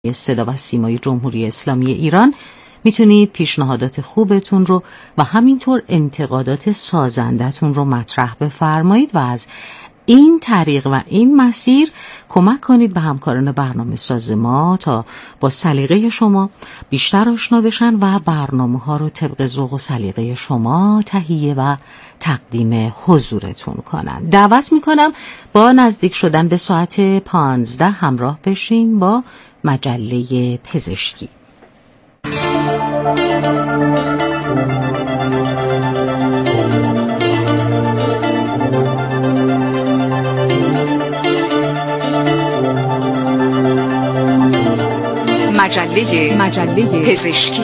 صدا و سیمای جمهوری اسلامی ایران میتونید پیشنهادات خوبتون رو و همینطور انتقادات سازندتون رو مطرح بفرمایید و از این طریق و این مسیر کمک کنید به همکاران برنامه ساز ما تا با سلیقه شما بیشتر آشنا بشن و برنامه ها رو طبق ذوق و سلیقه شما تهیه و تقدیم حضورتون کنن. دعوت میکنم با نزدیک شدن به ساعت 15 همراه بشین با مجله پزشکی. مجله پزشکی.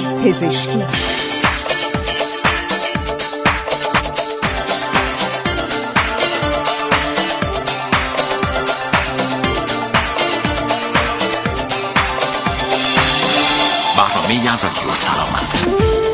برنامه از رادیو سلامت.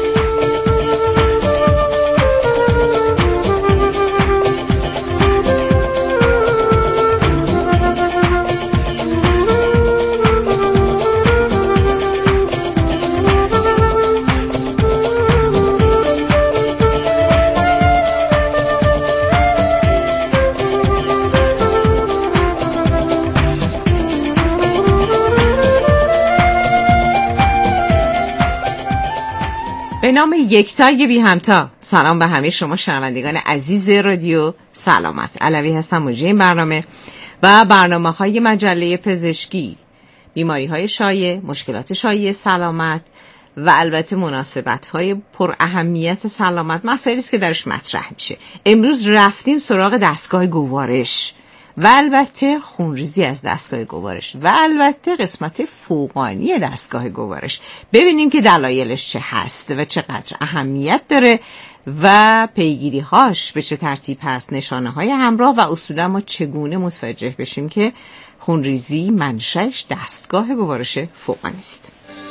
به نام یکتای بی همتا. سلام به همه شما شنوندگان عزیز رادیو سلامت. علوی هستم، مجری این برنامه و برنامه‌های مجله پزشکی، بیماری‌های شایع، مشکلات شایع سلامت و البته مناسبت‌های پر اهمیت سلامت، مسائلی است که درش مطرح میشه. امروز رفتیم سراغ دستگاه گوارش و البته خونریزی از دستگاه گوارش و البته قسمت فوقانی دستگاه گوارش. ببینیم که دلایلش چه هست و چقدر اهمیت داره و پیگیری‌هاش به چه ترتیب هست، نشانه‌های همراه و اصولا ما چگونه متوجه بشیم که خونریزی منشأش دستگاه گوارش فوقانی است.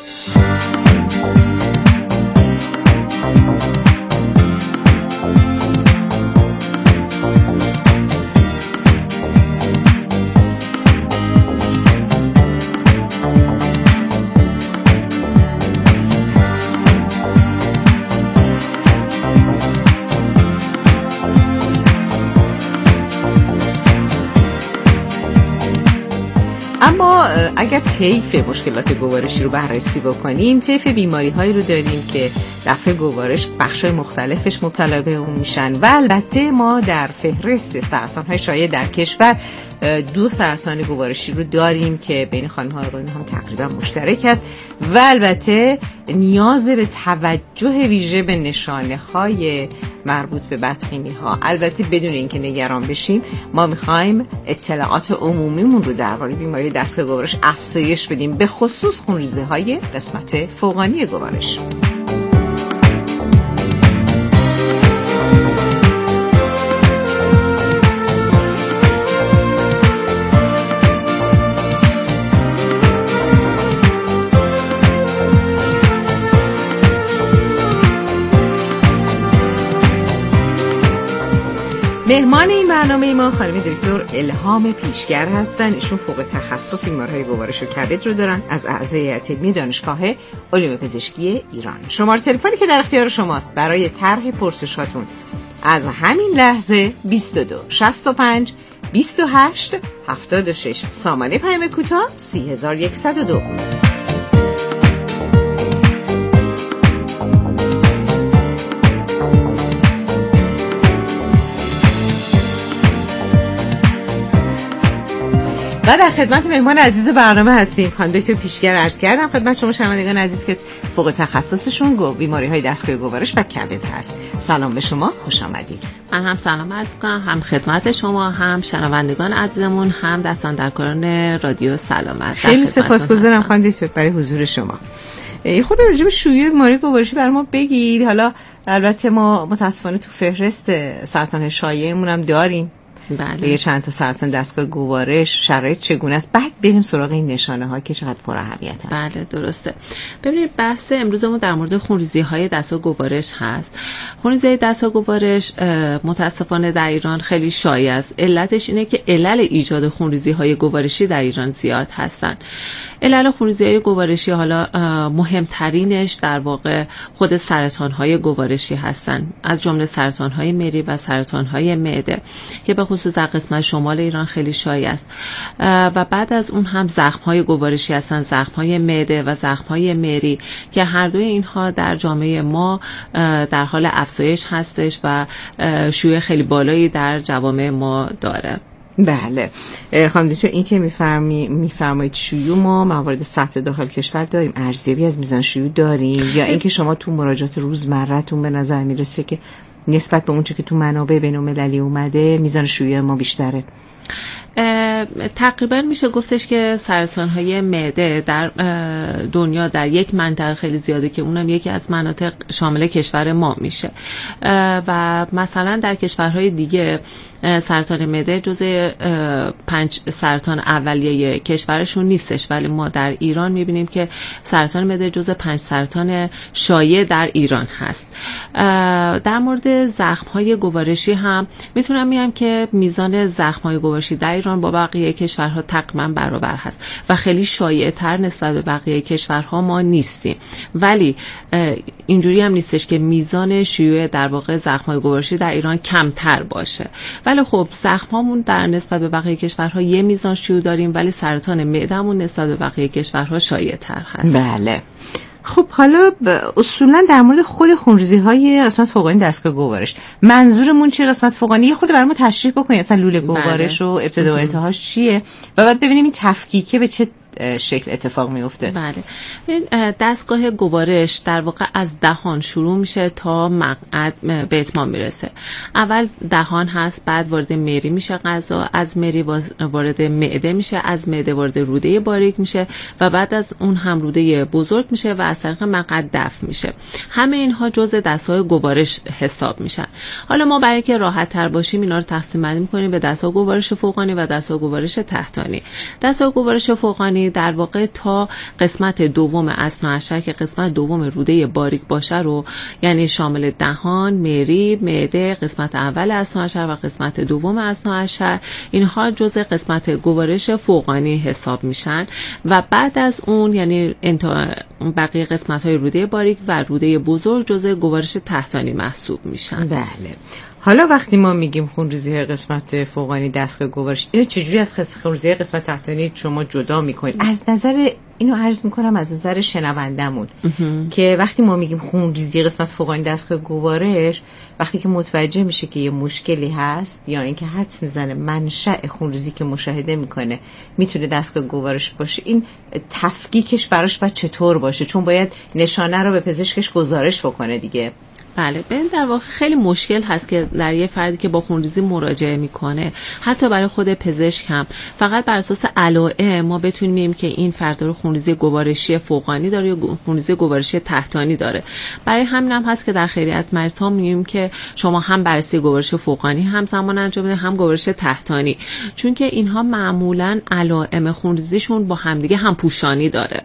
اما اگر طیف مشکلات گوارشی رو بررسی بکنیم، طیف بیماری‌هایی رو داریم که دستگاه گوارش بخش‌های مختلفش مبتلا به اون میشن و البته ما در فهرست سرطان‌های شایع در کشور 2 سرطان گوارشی رو داریم که بین خانم‌ها و آقایون هم تقریبا مشترک است و البته نیاز به توجه ویژه به نشانه‌های مربوط به بدخیمی‌ها. البته بدون اینکه نگران بشیم، ما می‌خوایم اطلاعات عمومیمون رو درباره بیماری دستگاه گوارش افزایش بدیم، به خصوص خونریزی‌های قسمت فوقانی گوارش. مهمان این برنامه ما خانم دکتر الهام پیشگر هستن. ایشون فوق تخصص بیماری‌های گوارش و کبد رو دارن، از اعضای هیئت علمی دانشگاه علوم پزشکی ایران. شماره تلفنی که در اختیار شماست برای طرح پرسشاتون از همین لحظه 22 65 28 76. سامانه پیام کوتاه 3102. و در خدمت مهمان عزیز برنامه هستیم. خانم دکتر پیشگر عرض کردم خدمت شما شنوندگان عزیز که فوق تخصصشون بیماری‌های دستگاه گوارش و کبد هست. سلام به شما، خوش آمدید. من هم سلام عرض کنم، هم خدمت شما، هم شنوندگان عزیزمون، هم دستاندرکاران رادیو سلامت. خیلی سپاسگزارم خانم دکتر برای حضور شما. خود راجع به شیوع بیماری گوارشی برای ما بگید. حالا البته ما متاسفانه تو فهرست سرطان شایعمون هم داریم بله. یه چند تا سرطان دستگاه گوارش شرایط چگونه است، بعد بریم سراغ این نشانه ها که چقدر پر اهمیتن. بله درسته. ببینید بحث امروزمون در مورد خونریزی های دستگاه گوارش هست. خونریزی دستگاه گوارش متاسفانه در ایران خیلی شایع است. علتش اینه که علل ایجاد خونریزی های گوارشی در ایران زیاد هستن. علل خونریزی های گوارشی حالا مهمترینش در واقع خود سرطان های گوارشی هستن، از جمله سرطان های مری و سرطان های معده که به خصوص در قسمت شمال ایران خیلی شایع است. و بعد از اون هم زخم های گوارشی هستن، زخم های معده و زخم های مری که هر دوی اینها در جامعه ما در حال افزایش هستش و شیوع خیلی بالایی در جوامع ما داره. بله خانم دکتر، این که میفرمایید شیوع ما موارد ثبت داخل کشور داریم، ارزیابی از میزان شیوع داریم، یا اینکه شما تو مراجعات روزمره‌تون به نظر میرسه که نسبت به اون چه که تو منابع بین‌المللی اومده میزان شیوع ما بیشتره؟ تقریبا میشه گفتش که سرطان های معده در دنیا در یک منطقه خیلی زیاده که اونم یکی از مناطق شامل کشور ما میشه و مثلا در کشورهای دیگه سرطان معده جزء 5 سرطان اولیه کشورشون نیستش، ولی ما در ایران میبینیم که سرطان معده جزء 5 سرطان شایع در ایران هست. در مورد زخم‌های گوارشی هم میتونم بگم که میزان زخم‌های گوارشی در ایران با بقیه کشورها تقریبا برابر هست و خیلی شایع‌تر نسبت به بقیه کشورها ما نیستیم، ولی اینجوری هم نیستش که میزان شیوع در واقع زخم‌های گوارشی در ایران کمتر باشه. ولی خب زخم‌هامون در نسبت به بقیه کشورها یه میزان شیوع داریم، ولی سرطان معده‌مون نسبت به بقیه کشورها شایع‌تر هست. بله. خب حالا اصولا در مورد خود خونریزی های قسمت فوقانی دستگاه گوارش منظورمون چیه؟ قسمت فوقانی یه خورده برام تشریح بکنید، اصلا لوله گوارش و ابتدا و انتهاش چیه و بعد ببینیم این تفکیکه به چه شکل اتفاق میفته. بله، دستگاه گوارش در واقع از دهان شروع میشه تا مقعد به اتمام میرسه. اول دهان هست، بعد وارد مری میشه غذا، از مری وارد معده میشه، از معده وارد روده باریک میشه و بعد از اون هم روده بزرگ میشه و از طریق مقعد دفع میشه. همه اینها جزء دستگاه گوارش حساب میشن. حالا ما برای که راحت تر باشیم اینا رو تقسیم بندی میکنیم به دستگاه گوارش فوقانی و دستگاه گوارش تحتانی. دستگاه گوارش فوقانی در واقع تا قسمت دوم اثناعشر که قسمت دوم روده باریک باشه رو، یعنی شامل دهان، مری، معده، قسمت اول اثناعشر و قسمت دوم اثناعشر، اینها جزء قسمت گوارش فوقانی حساب میشن و بعد از اون یعنی بقیه قسمت های روده باریک و روده بزرگ جزء گوارش تحتانی محسوب میشن. بله. حالا وقتی ما میگیم خونریزی قسمت فوقانی دستگاه گوارش، اینو چجوری از خونریزی قسمت تحتانی شما جدا میکنید؟ از نظر اینو عرض میکنم از نظر شنوندمون که وقتی ما میگیم خونریزی قسمت فوقانی دستگاه گوارش، وقتی که متوجه میشه که یه مشکلی هست یا اینکه حدس میزنه منشأ خونریزی که مشاهده میکنه میتونه دستگاه گوارش باشه، این تفکیکش براش باید چطور باشه؟ چون باید نشانه رو به پزشکش گزارش بکنه دیگه. بله، ببین در واقع خیلی مشکل هست که در یه فردی که با خونریزی مراجعه میکنه، حتی برای خود پزشک هم فقط بر اساس علائم ما بتونیم بگیم که این فرد رو خونریزی گوارشی فوقانی داره یا خونریزی گوارشی تحتانی داره. برای همین هم هست که در خیلی از مریض‌ها میگیم که شما هم بررسی گوارش فوقانی همزمان انجام بدید هم گوارش تحتانی، چون که اینها معمولاً علائم خونریزیشون با همدیگه هم پوشانی داره.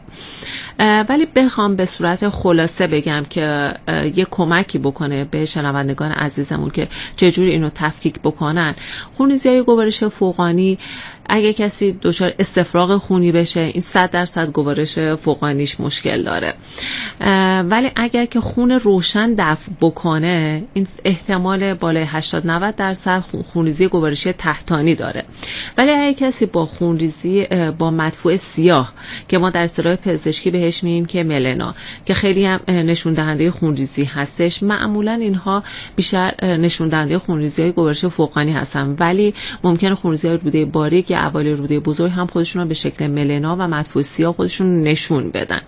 ولی بخوام به صورت خلاصه بگم که یه کمکی بکنه به شنوندگان عزیزمون که چجوری اینو تفکیک بکنن، خونریزی‌های گوارش فوقانی اگه کسی دچار استفراغ خونی بشه این 100% گوارش فوقانیش مشکل داره، ولی اگر که خون روشن دفع بکنه این احتمال بالای 80-90% خونریزی گوارشی تحتانی داره. ولی اگه کسی با خونریزی با مدفوع سیاه که ما در اصطلاح پزشکی بهش میگیم که ملنا، که خیلی هم نشون دهنده خونریزی هستش، معمولا اینها بیشتر نشون دهنده خونریزی‌های گوارش فوقانی هستن، ولی ممکنه خونریزی‌های روده باریک یا اوایل روده بزرگ هم خودشون رو به شکل ملنا و مدفوع سیاه خودشون نشون بدن.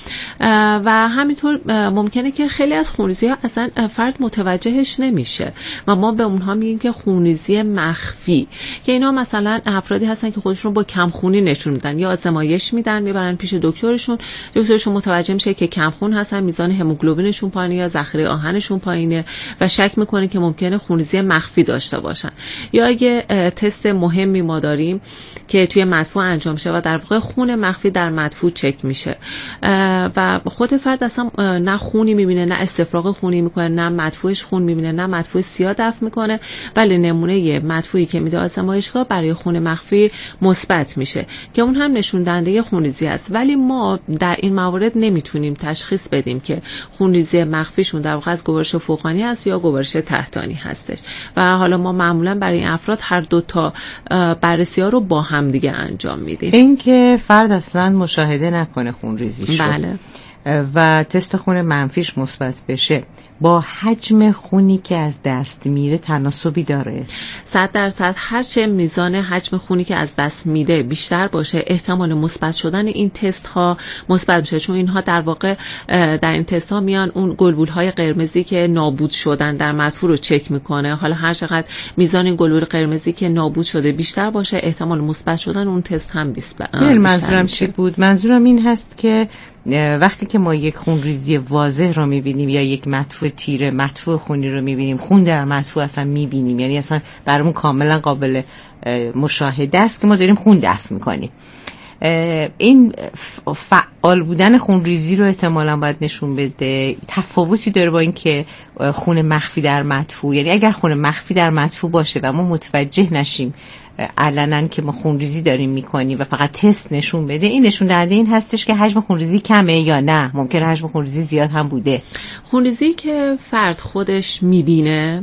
و همینطور ممکنه که خیلی از خونریزی‌ها اصلا فرد متوجهش نمیشه و ما به اونها میگیم که خونریزی مخفی، که اینا مثلا افرادی هستن که خودشون با کم خونی نشون میدن یا آزمایش میدن میبرن پیش دکترشون، دکترشون متوجه میشه که کم خون هستن، میزان هموگلوبینشون پایینه یا ذخیره آهنشون پایینه و شک میکنه که ممکنه خونریزی مخفی داشته باشن. یا اگه تست مهمی ما داریم که توی مدفوع انجام شه و در واقع خون مخفی در مدفوع چک میشه و خود فرد اصلا نه خونی میبینه، نه استفراغ خونی میکنه، نه مدفوعش خون میبینه، نه مدفوع سیاه دفع میکنه، ولی نمونه مدفوعی که میده آزمایشگاه برای خون مخفی مثبت میشه که اون هم نشون دهنده خونریزی است. ولی ما در این موارد نمیتونیم تشخیص بدیم که خونریزی مخفیشون در واقع از گوارش فوقانی است یا گوارش تحتانی هستش و حالا ما معمولا برای این افراد هر دو تا بررسی‌ها رو با هم دیگه انجام میدیم. این که فرد اصلا مشاهده نکنه خونریزیشو بله و تست خون منفیش مثبت بشه، با حجم خونی که از دست میره تناسبی داره؟ 100% هرچه میزان حجم خونی که از دست میده بیشتر باشه، احتمال مثبت شدن این تست ها مثبت میشه، چون اینها در واقع در این تست ها میان اون گلبول های قرمزی که نابود شدن در مدفوع رو چک میکنه. حالا هر چقدر میزان این گلبول قرمزی که نابود شده بیشتر باشه، احتمال مثبت شدن اون تست هم بیشتر. منظورم چی بود؟ منظورم این هست که وقتی که ما یک خونریزی واضح رو میبینیم یا یک مدفوع تیره، مدفوع خونی رو میبینیم، خون در مدفوع اصلا میبینیم، یعنی اصلا برامون کاملا قابل مشاهده است که ما داریم خون دفع میکنیم. این فعال بودن خونریزی رو احتمالاً باید نشون بده. تفاوتی داره با این که خون مخفی در مدفوع، یعنی اگر خون مخفی در مدفوع باشه و ما متوجه نشیم علنا که ما خونریزی داریم میکنیم و فقط تست نشون بده، این نشون دهنده این هستش که حجم خونریزی کمه یا نه ممکنه حجم خونریزی زیاد هم بوده. خونریزی که فرد خودش میبینه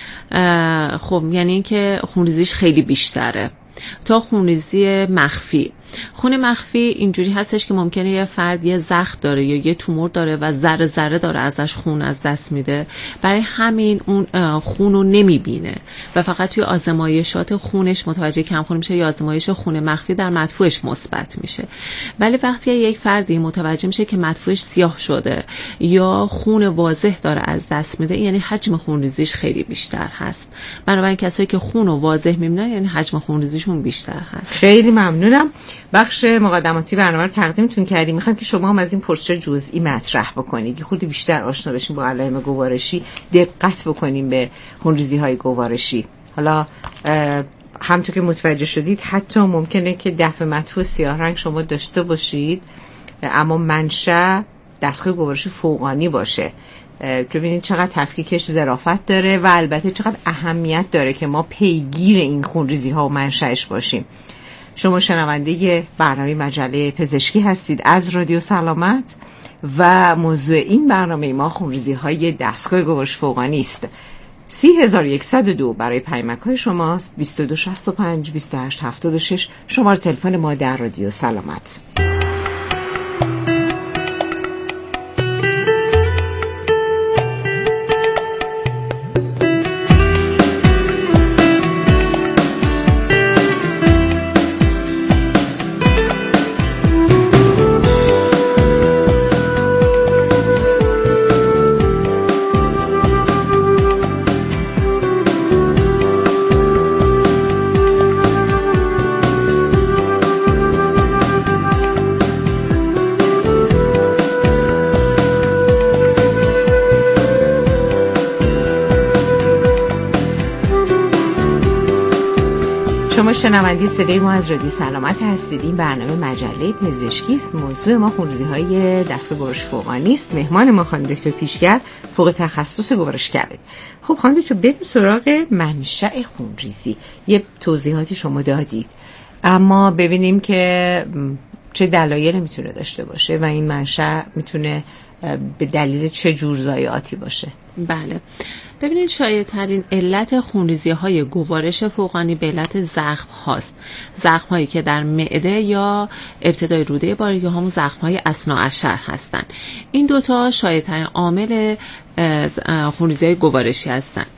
خب یعنی که خونریزیش خیلی بیشتره تا خونریزی مخفی. خون مخفی اینجوری هستش که ممکنه یه فرد یه زخم داره یا یه تومور داره و ذره ذره داره ازش خون از دست میده، برای همین اون خون رو نمیبینه و فقط توی آزمایشات خونش متوجه کم خون میشه یا آزمایش خون مخفی در مدفوعش مثبت میشه. ولی وقتی یک فردی متوجه میشه که مدفوعش سیاه شده یا خون واضح داره از دست میده، یعنی حجم خونریزیش خیلی بیشتر هست. بنابراین کسایی که خون رو واضح میبینن یعنی حجم خونریزیشون بیشتر هست. خیلی ممنونم. بخش مقدماتی برنامه رو تقدیمتون کردیم. میخوام که شما هم از این پرسش جزئی مطرح بکنید، یه خورده بیشتر آشنا بشیم با علائم گوارشی، دقت بکنیم به خونریزی‌های گوارشی. حالا همونطور که متوجه شدید حتی ممکنه که دفع مدفوع سیاه رنگ شما داشته باشید اما منشأ دستگاه گوارشی فوقانی باشه. ببینید چقدر تفکیکش ظرافت داره و البته چقدر اهمیت داره که ما پیگیر این خونریزی‌ها و منشأش باشیم. شما شنونده برنامه مجله پزشکی هستید از رادیو سلامت و موضوع این برنامه ما خونریزی‌های دستگاه گوارش فوقانی است. 30102 برای پیامک‌های شماست، 2265 2876 شماره تلفن ما در رادیو سلامت. شما شنونده صدای ما از رادیو سلامت هستید. این برنامه مجله پزشکی است. موضوع ما خونریزی‌های دستگاه گوارش فوقانی است. مهمان ما خانم دکتر پیشگر، فوق تخصص گوارش کبد. خب خانم دکتر بریم سراغ منشأ خونریزی. یه توضیحاتی شما دادید، اما ببینیم که چه دلایلی میتونه داشته باشه و این منشأ میتونه به دلیل چه جور ضایعاتی باشه. بله، ببینید شایع‌ترین علت خونریزی‌های گوارش فوقانی به علت زخم هاست. زخم هایی که در معده یا ابتدای روده باری یا همون زخم های اثناءالشهر هستن. این دوتا شایع‌ترین عامل خونریزی‌های گوارشی هستن.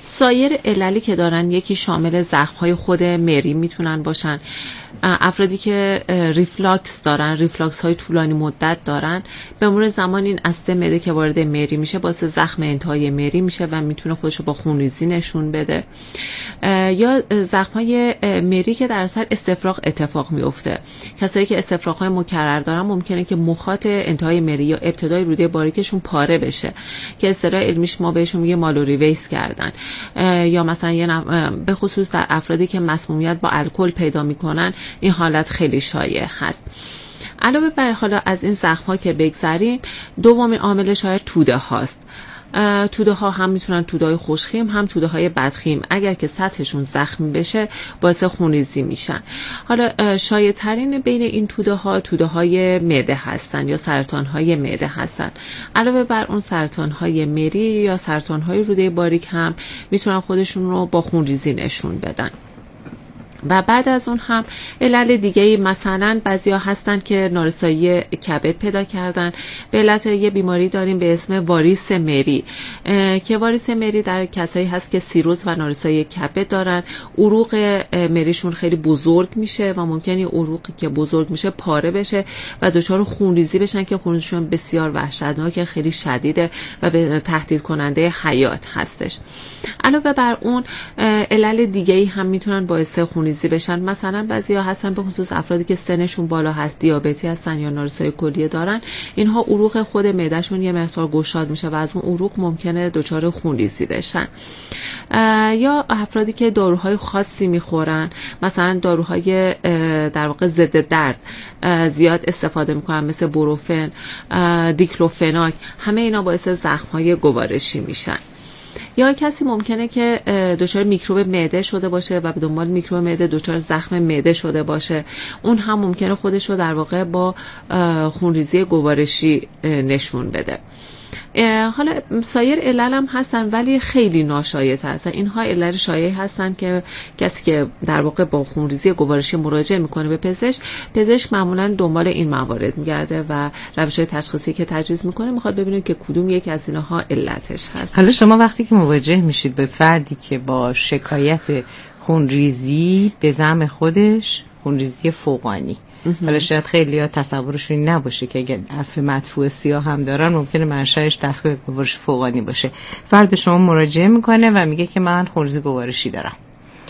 سایر عللی که دارن یکی شامل زخم‌های خود مری میتونن باشن. افرادی که ریفلاکس دارن، ریفلاکس های طولانی مدت دارن، به مرور زمان این اسید معده که وارد مری میشه باعث زخم انتهای مری میشه و میتونه خودشو با خونریزی نشون بده. یا زخم های مری که در اثر استفراغ اتفاق میفته. کسایی که استفراغ های مکرر دارن ممکنه که مخاط انتهای مری یا ابتدای روده باریکشون پاره بشه که اصطلاح علمیش ما بهشون میگه مالوری ویس کردن. یا مثلا به خصوص در افرادی که مسمومیت با الکل پیدا میکنن این حالت خیلی شایع هست. علاوه بر حالا از این زخم‌ها که بگذریم، دومین عامل شایع توده هاست. توده ها هم میتونن توده های خوشخیم هم توده های بدخیم، اگر که سطحشون زخمی بشه باعث خونریزی میشن. حالا شایع ترین بین این توده های معده هستن یا سرطان های معده هستن. علاوه بر اون سرطان های مری یا سرطان های روده باریک هم میتونن خودشون رو با خونریزی نشون بدن. و بعد از اون هم علل دیگه‌ای، مثلا بعضیا هستن که نارسایی کبد پیدا کردن. به علت یه بیماری داریم به اسم واریس مری که واریس مری در کسایی هست که سیروز و نارسایی کبد دارن. عروق مریشون خیلی بزرگ میشه و ممکنه عروقی که بزرگ میشه پاره بشه و دچار خونریزی بشن که خونریزیشون بسیار وحشتناکه، خیلی شدیده و به تهدید کننده حیات هستش. علاوه بر اون علل دیگه‌ای هم میتونن باعث خونریزی بشن. مثلا بعضیا هستن به خصوص افرادی که سنشون بالا هست، دیابتی هستن یا نارسایی کلیه دارن، اینها عروق خود معدهشون یه مقدار گشاد میشه و از اون عروق ممکنه دچار خونریزی بشن. یا افرادی که داروهای خاصی میخورن، مثلا داروهای در واقع ضد درد زیاد استفاده میکنن، مثل بروفن، دیکلوفناک، همه اینا باعث زخم‌های گوارشی میشن. یا کسی ممکنه که دچار میکروب معده شده باشه و به دنبال میکروب معده دچار زخم معده شده باشه، اون هم ممکنه خودش رو در واقع با خونریزی گوارشی نشون بده. حالا سایر علل هم هستن ولی خیلی ناشایع هستن. اینها علل شایع هستن که کسی که در واقع با خونریزی گوارشی مراجعه میکنه به پزشک معمولا دنبال این موارد میگرده و روش‌های تشخیصی که تجویز میکنه میخواد ببینه که کدوم یک از اینها علتش هست. حالا شما وقتی که مواجه میشید به فردی که با شکایت خونریزی به زعم خودش خونریزی فوقانی، حالا شاید خیلی ها تصورشون نباشه که اگه حرف مدفوع سیاه هم دارن ممکنه منشأش دستگاه گوارش فوقانی باشه، فرد به شما مراجعه میکنه و میگه که من خونریزی گوارشی دارم،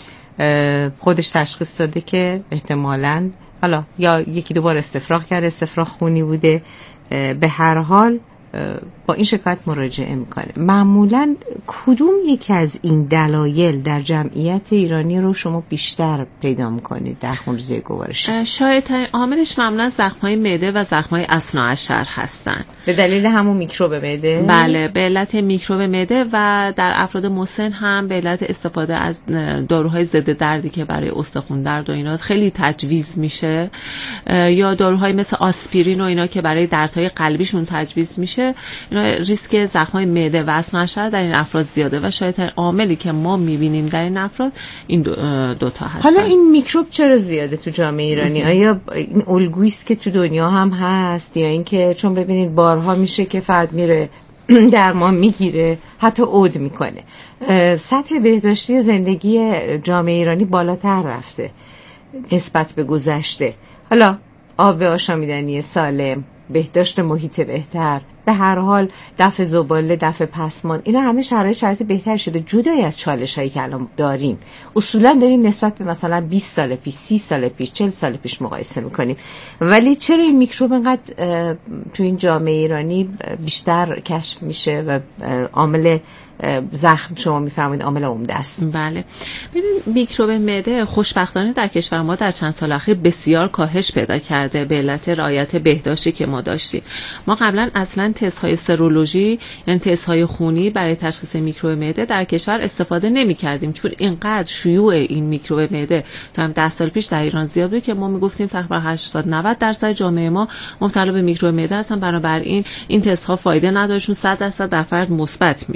خودش تشخیص داده که احتمالاً حالا یا یکی دو بار استفراغ کرده، استفراغ خونی بوده، به هر حال با این شکایت مراجعه میکنه. معمولاً کدوم یکی از این دلایل در جمعیت ایرانی رو شما بیشتر پیدا میکنید در خونریزی گوارشی؟ شایع‌ترین عاملش معمولاً زخم‌های معده و زخم‌های اثناعشر هستن. به دلیل همون میکروب معده؟ بله، به علت میکروب معده و در افراد مسن هم به علت استفاده از داروهای ضد دردی که برای استخوان درد و اینا خیلی تجویز میشه، یا داروهای مثل آسپرین و اینا که برای دردهای قلبیشون تجویز میشه. اینا ریسک زخم‌های معده و اثناعشر در این افراد زیاده و شاید عاملی که ما می‌بینیم در این افراد این دو تا هستن. حالا این میکروب چرا زیاده تو جامعه ایرانی؟ آیا این الگویی است که تو دنیا هم هست یا اینکه چون ببینید بارها میشه که فرد میره درمان میگیره، حتی عود میکنه، سطح بهداشتی زندگی جامعه ایرانی بالاتر رفته نسبت به گذشته؟ حالا آب آشامیدنی سالم، بهداشت محیط بهتر، به هر حال دفع زباله، دفع پسماند، اینا همه شرایط بهتر شده. جدای از چالش‌هایی که الان داریم، اصولا داریم نسبت به مثلا 20 سال پیش، 30 سال پیش، 40 سال پیش مقایسه میکنیم. ولی چرا این میکروب اینقدر تو این جامعه ایرانی بیشتر کشف میشه و عامل زخم شما میفرمایید عامل عمده است؟ بله، ببینید میکروب معده خوشبختانه در کشور ما در چند سال اخیر بسیار کاهش پیدا کرده به علت رعایت بهداشتی که ما داشتیم. ما قبلا اصلا تست‌های سرولوژی، یعنی تست‌های خونی برای تشخیص میکروب معده در کشور استفاده نمی‌کردیم، چون اینقدر شیوع این میکروب معده تا 10 سال پیش در ایران زیاد بود که ما میگفتیم تقریبا 80-90% جامعه ما مبتلا به میکروب معده هستن، بنابراین این تست‌ها فایده ندارشون، 100% در فرد مثبت میشه.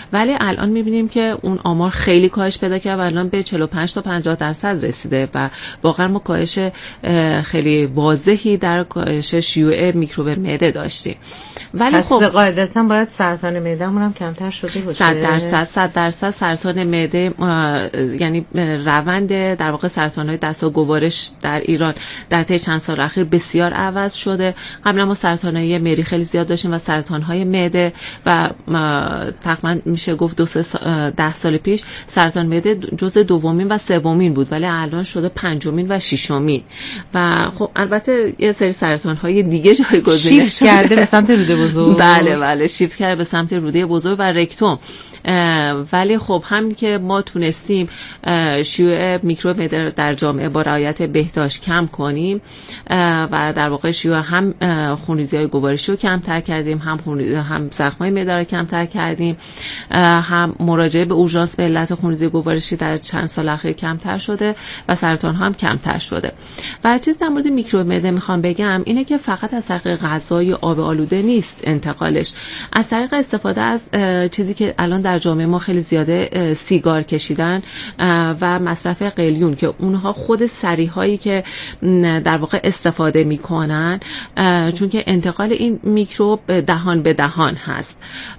ولی الان میبینیم که اون آمار خیلی کاهش پیدا کرد و الان به 45 تا 50% رسیده و واقعا ما کاهش خیلی واضحی در کاهش شیوع میکروب معده داشتیم. ولی خب قاعدتا باید سرطان معدهمون هم کمتر شده باشه. 100% سرطان معده، یعنی روند در واقع سرطان‌های دست و گوارش در ایران در طی چند سال اخیر بسیار عوض شده. قبلا ما سرطان‌های مری خیلی زیاد داشتیم و سرطان‌های معده و تقریبا میشه گفت 10 سال پیش سرطان معده جزء دومین و سومین بود، ولی الان شده پنجمین و ششمین. و خب البته یه سری سرطان‌های دیگه جایگزین شیفت کرده به سمت روده بزرگ. بله شیفت کرده به سمت روده بزرگ و رکتوم. ولی خب همین که ما تونستیم شیوع میکروب معده در جامعه با رعایت بهداشت کم کنیم و در واقع شیوع هم خونریزی‌های گوارشی رو کمتر کردیم، هم زخم‌های معده رو کمتر کردیم، هم مراجعه به اورژانس به علت خونریزی گوارشی در چند سال اخیر کمتر شده و سرطان هم کمتر شده. و چیز در مورد میکروب معده میخوام بگم اینه که فقط از طریق غذای آب آلوده نیست انتقالش، از طریق استفاده از چیزی که الان در جامعه ما خیلی زیاده سیگار کشیدن و مصرف قلیون که اونها خود سریحایی که در واقع استفاده میکنن، چون که انتقال این میکروب دهان به دهان هست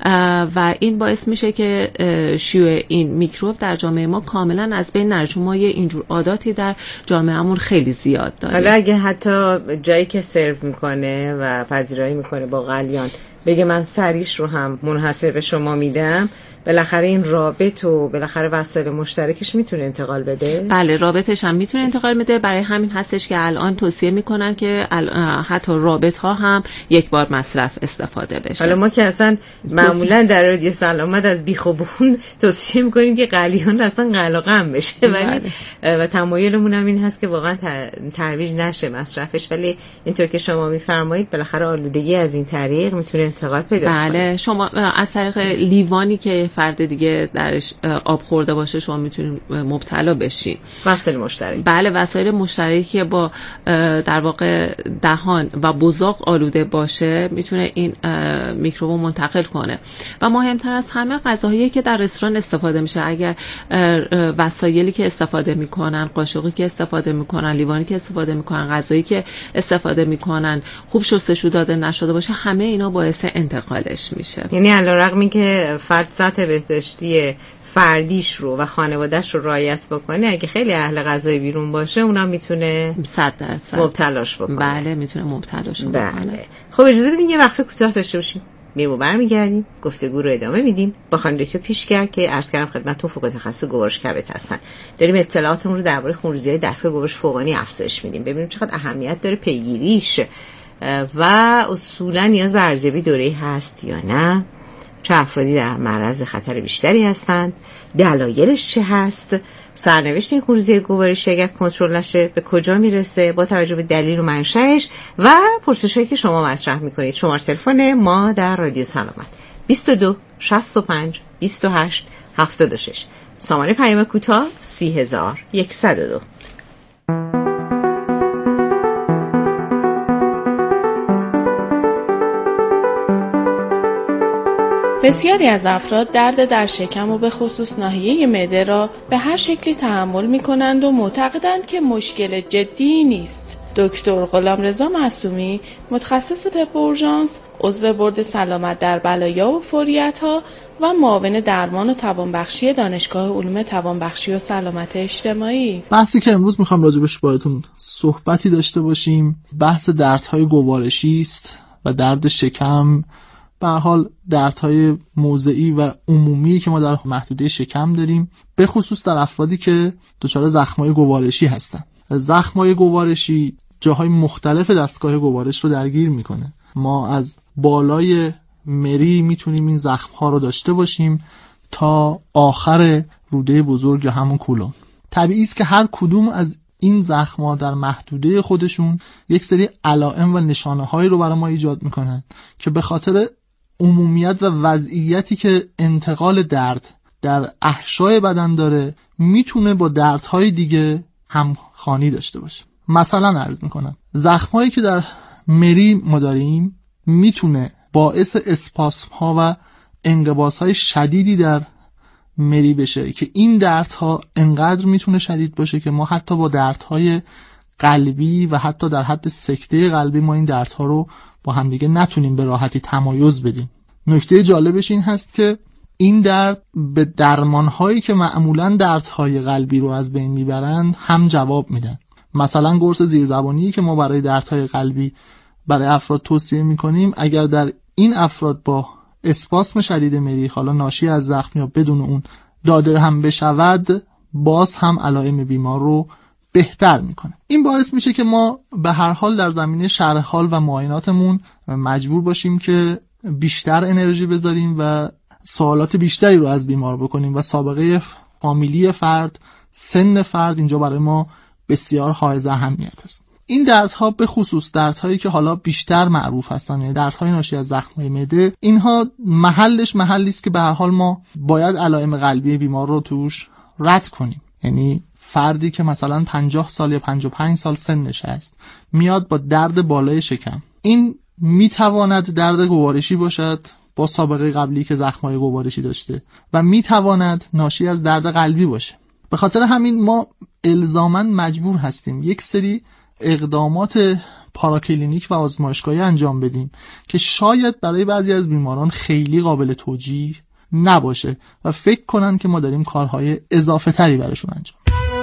و این باعث میشه که شیوع این میکروب در جامعه ما کاملا از بین نره، چون ما یه اینجور عاداتی در جامعهمون خیلی زیاد داریم. حالا اگه حتی جایی که سرو میکنه و پذیرایی میکنه با قلیان بگه من سریش رو هم منحصر به شما میدم، بالاخره این رابط و بالاخره وسایل مشترکش میتونه انتقال بده؟ بله، رابطش هم میتونه انتقال بده. برای همین هستش که الان توصیه میکنن که حتی رابط ها هم یک بار مصرف استفاده بشه. حالا ما که اصلا معمولا در رادیو سلامت از بیخوبون توصیه میکنیم که قلیان اصلا قلقم بشه، ولی و تمایلمون هم این هست که واقعا ترویج نشه مصرفش، ولی اینطور که شما میفرمایید بالاخره آلودگی از این طریق میتونه انتقال پیدا کنه. بله، شما از طریق لیوانی که فرد دیگه درش آب خورده باشه شما میتونید مبتلا بشین. وسایل مشترک. بله، وسایل مشترکی که با در واقع دهان و بزاق آلوده باشه میتونه این میکروب رو منتقل کنه. و مهمتر از همه غذاهایی که در رستوران استفاده میشه، اگر وسایلی که استفاده میکنن، قاشقی که استفاده میکنن، لیوانی که استفاده میکنن، غذایی که استفاده میکنن خوب شستشو داده نشده باشه، همه اینا باعث انتقالش میشه. یعنی علیرغم اینکه فرد سطح بهداشتی فردیش رو و خانواده‌اش رو رعایت بکنه، اگه خیلی اهل غذای بیرون باشه اونم میتونه 100% مبتلاش بکنه. بله، میتونه مبتلاش بکنه. بله. خب اجازه بدین یه وقفه کوتاه داشته باشیم، میریم برمیگردیم گفتگو رو ادامه میدیم با خانم دکتر پیشگر که عرض کردم خدمتتون فوق تخصص گوارش کبد هستن. داریم اطلاعاتمون رو درباره خونریزی‌های دستگاه گوارش فوقانی افزایش میدیم، ببینیم چقدر اهمیت داره پیگیریش و اصولا نیاز به ارزیابی دوره‌ای هست یا نه، چه افرادی در معرض خطر بیشتری هستند، دلایلش چه هست، سرنوشت این خونریزی گوارشی اگر کنترل نشه به کجا میرسه با توجه به دلیل و منشأش و پرسشایی که شما مطرح میکنید. شماره تلفن ما در رادیو سلامت 22 65 28 76. سامانه پیام کوتاه 30102. بسیاری از افراد درد در شکم و به خصوص ناحیه معده را به هر شکلی تحمل می کنند و معتقدند که مشکل جدی نیست. دکتر غلامرضا معصومی، متخصص طب اورژانس، عضو بورد سلامت در بلایا و فوریت‌ها و معاون درمان و توانبخشی دانشگاه علوم توانبخشی و سلامت اجتماعی. بحثی که امروز میخوام راجبش باهاتون صحبتی داشته باشیم بحث دردهای گوارشی است و درد شکم، به هر حال دردهای موضعی و عمومی که ما در محدوده شکم داریم، به خصوص در افرادی که دچار زخم‌های گوارشی هستن. زخم‌های گوارشی جاهای مختلف دستگاه گوارش رو درگیر میکنه. ما از بالای مری میتونیم این زخم‌ها رو داشته باشیم تا آخر روده بزرگ یا همون کولون. طبیعی است که هر کدوم از این زخم‌ها در محدوده خودشون یک سری علائم و نشانه‌هایی رو برای ما ایجاد میکنن که به خاطر عمومیت و وضعیتی که انتقال درد در احشای بدن داره میتونه با دردهای دیگه همخوانی داشته باشه. مثلا عرض میکنم زخمایی که در مری ما داریم میتونه باعث اسپاسم ها و انقباض‌های شدیدی در مری بشه که این دردها انقدر میتونه شدید باشه که ما حتی با دردهای قلبی و حتی در حد سکته قلبی ما این دردها رو با همدیگه نتونیم به راحتی تمایز بدیم. نکته جالبش این هست که این درد به درمانهایی که معمولاً دردهای قلبی رو از بین میبرند هم جواب میدن. مثلا قرص زیرزبانی که ما برای دردهای قلبی برای افراد توصیه میکنیم، اگر در این افراد با اسپاسم شدید مری، حالا ناشی از زخم یا بدون اون، داده هم بشود، باز هم علائم بیمار رو بهتر میکنه. این باعث میشه که ما به هر حال در زمینه شرح حال و معایناتمون مجبور باشیم که بیشتر انرژی بذاریم و سوالات بیشتری رو از بیمار بکنیم و سابقه فامیلی فرد، سن فرد اینجا برای ما بسیار حائز اهمیت است. این دردها به خصوص دردهایی که حالا بیشتر معروف هستن، یعنی دردهای ناشی از زخم‌های معده، اینها محلی است که به هر حال ما باید علائم قلبی بیمار رو توش رد کنیم. یعنی فردی که مثلا 50 سال یا 55 سال سنش است میاد با درد بالای شکم، این میتواند درد گوارشی باشد با سابقه قبلی که زخم‌های گوارشی داشته و میتواند ناشی از درد قلبی باشه. به خاطر همین ما الزاماً مجبور هستیم یک سری اقدامات پاراکلینیک و آزمایشگاهی انجام بدیم که شاید برای بعضی از بیماران خیلی قابل توجیه نباشه و فکر کنن که ما داریم کارهای اضافه تری براشون انجام.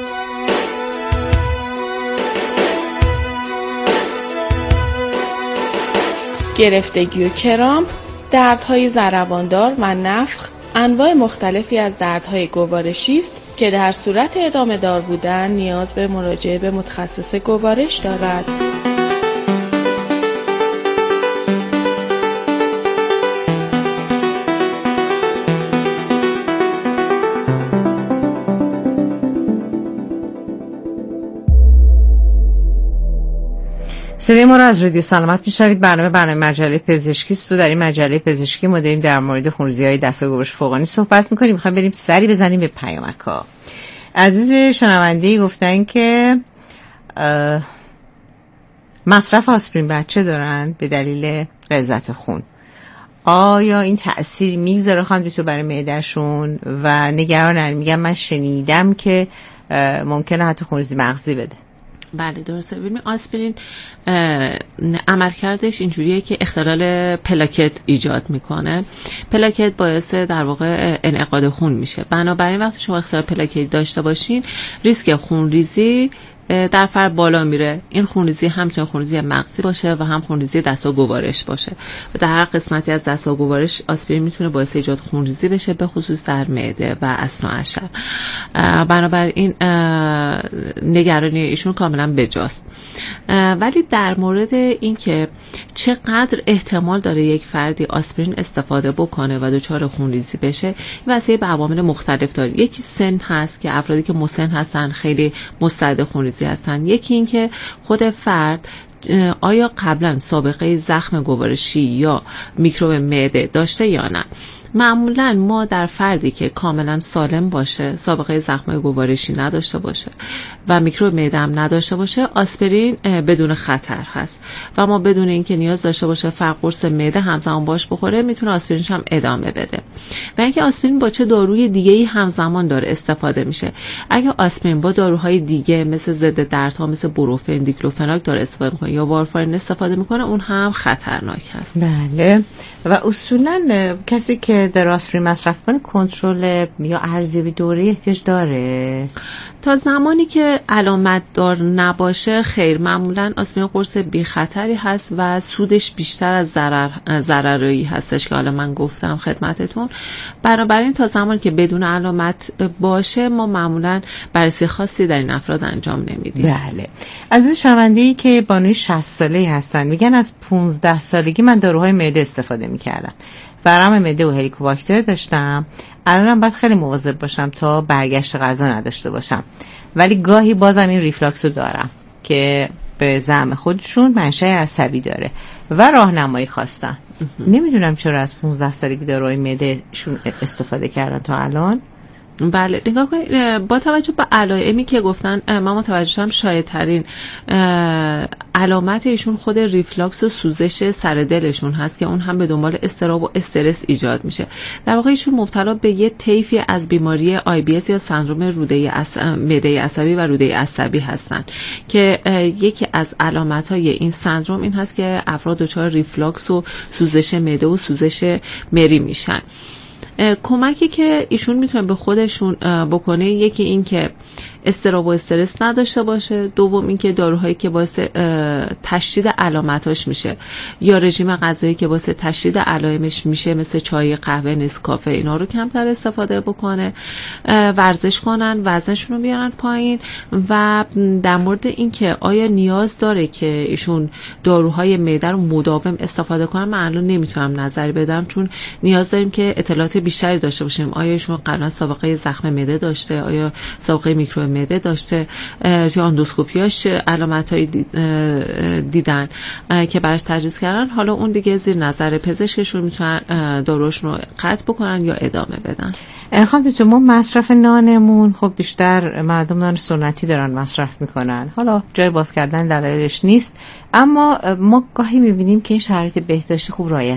گرفتگی و کرامپ، دردهای ضرباندار و نفخ انواع مختلفی از دردهای گوارشی است که در صورت ادامه دار بودن نیاز به مراجعه به متخصص گوارش دارد. صدای ما رو از رادیو سلامت میشنوید. برنامه مجله پزشکی است. در این مجله پزشکی ما داریم در مورد خونریزی‌های دستگاه گوارش فوقانی صحبت می‌کنیم. می‌خوایم بریم سری بزنیم به پیامک‌ها. عزیز شنونده‌ای گفتن که مصرف آسپرین بچه دارن به دلیل غلظت خون. آیا این تأثیر میگذاره خانم دکتر برای معده‌شون؟ و نگرانن، میگن من شنیدم که ممکنه حتی خونریزی مغزی بده. بله درسته. ببینید آسپرین عملکردش اینجوریه که اختلال پلاکت ایجاد میکنه. پلاکت باعث در واقع انعقاد خون میشه. بنابراین وقتی شما اختلال پلاکت داشته باشین ریسک خونریزی در فرد بالا میره. این خونریزی همچنین خونریزی مغزی باشه و هم خونریزی دستگاه گوارش باشه و در هر قسمتی از دستگاه گوارش آسپرین میتونه باعث ایجاد خونریزی بشه، به خصوص در معده و اثناء عشر. بنابراین نگرانی ایشون کاملا بجاست. ولی در مورد اینکه چقدر احتمال داره یک فردی آسپرین استفاده بکنه و دچار خونریزی بشه، این واسه به عوامل مختلف داره. یکی سن هست که افرادی که مسن هستن خیلی مستعد خونریزی هستن. یکی این که خود فرد آیا قبلا سابقه زخم گوارشی یا میکروب معده داشته یا نه. معمولا ما در فردی که کاملا سالم باشه، سابقه زخم گوارشی نداشته باشه و میکروب معده هم نداشته باشه، آسپرین بدون خطر هست و ما بدون اینکه نیاز داشته باشه فقط قرص معده همزمان باش بخوره میتونه آسپرینش هم ادامه بده. و اینکه آسپرین با چه داروی دیگه‌ای همزمان داره استفاده میشه. اگه آسپرین با داروهای دیگه مثل ضد دردها مثل بروفن، دیکلوفناک داره استفاده میکنه یا وارفارین استفاده میکنه، اون هم خطرناک هست. بله. و اصولا کسی که در آسپرین مصرف کنه کنترل یا ارزیابی دوره احتیاج داره؟ تا زمانی که علامت دار نباشه خیر. معمولا آسپرین قرص بی خطری هست و سودش بیشتر از ضررایی هستش که حالا من گفتم خدمتتون. بنابراین تا زمانی که بدون علامت باشه ما معمولا بررسی خاصی در این افراد انجام نمیدیم. بله. عزیز شنونده‌ای که بانوی 60 ساله‌ای هستن میگن از 15 سالگی من داروهای معده استفاده میکردم. ورم معده و هلیکوباکتر داشتم. الانم باید خیلی مواظب باشم تا برگشت غذا نداشته باشم. ولی گاهی بازم این ریفلاکس رو دارم که به زعم خودشون منشأ عصبی داره و راهنمایی خواستن. نمیدونم چرا از 15 سالگی داروهای معده شون استفاده کردن تا الان. بله نگاه کنید، با توجه به علائمی که گفتن من متوجه شدم شایع‌ترین علامت ایشون خود ریفلاکس و سوزش سر دلشون هست که اون هم به دنبال اضطراب و استرس ایجاد میشه. در واقع ایشون مبتلا به یه طیفی از بیماری IBS یا سندرم معده عصبی و روده عصبی هستن که یکی از علامت‌های این سندرم این هست که افراد دچار ریفلاکس و سوزش معده و سوزش مری میشن. کمکی که ایشون میتونه به خودشون بکنه، یکی این که اضطراب و استرس نداشته باشه، دوم این که داروهایی که باعث تشدید علامتاش میشه یا رژیم غذایی که باعث تشدید علائمش میشه مثل چای، قهوه، نسکافه اینا رو کمتر استفاده بکنه، ورزش کنن، وزنشون رو بیارن پایین. و در مورد این که آیا نیاز داره که ایشون داروهای معده رو مداوم استفاده کنن، من الان نمیتونم نظری بدم، چون نیاز داریم که اطلاعات بیشتری داشته باشیم. آیا ایشون قبلا سابقه زخم معده داشته، آیا سابقه میکروب معده داشته، توی اندوسکوپیاش علامت‌هایی دیدن که براش تجویز کردن، حالا اون دیگه زیر نظر پزشکشون میتونن داروشون رو قطع بکنن یا ادامه بدن. خانم ما مصرف نانمون خب بیشتر مردم نان سنتی دارن مصرف میکنن، حالا جای باز کردن دلایلش نیست، اما ما گاهی میبینیم که این شرایط بهداشتی خوب رعایت